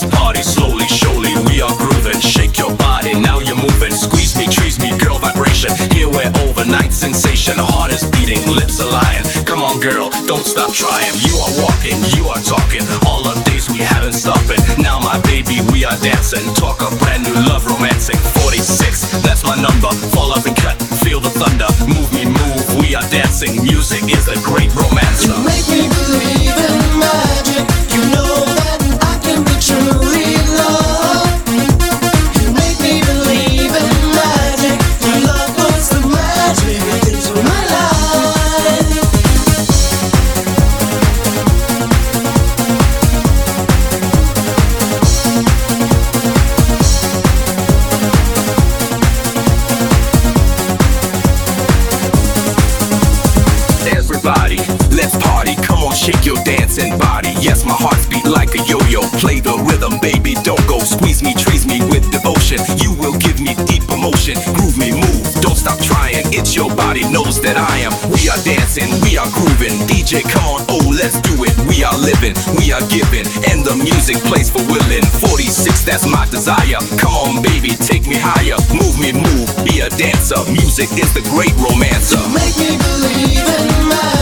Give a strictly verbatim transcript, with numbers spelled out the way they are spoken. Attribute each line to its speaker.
Speaker 1: party slowly, surely we are grooving. Shake your body, now you're moving. Squeeze me, trees me, girl vibration. Here we're overnight sensation. Heart is beating, lips are lying. Come on girl, don't stop trying. You are walking, you are talking. All the days we haven't stopping. Now my baby, we are dancing. Talk of brand new love romancing. Forty-six, that's my number. Fall up and cut, feel the thunder. Move me, move, we are dancing. Music is a great romancer.
Speaker 2: You make me believe in magic. You know that I can be truly loved. You make me believe in magic. Your love puts the magic into my life.
Speaker 1: Everybody, let's party. Come on, shake your dancing body. Yes, my heart's beat like a yo-yo. Play the rhythm, baby, don't go. Squeeze me, trees me with devotion. You will give me deep emotion. Groove me, move, don't stop trying. It's your body knows that I am. We are dancing, we are grooving. D J, come on, oh, let's do it. We are living, we are giving, and the music plays for willing. Forty-six, that's my desire. Come on, baby, take me higher. Move me, move, be a dancer. Music is the great romancer.
Speaker 2: You make me believe in magic.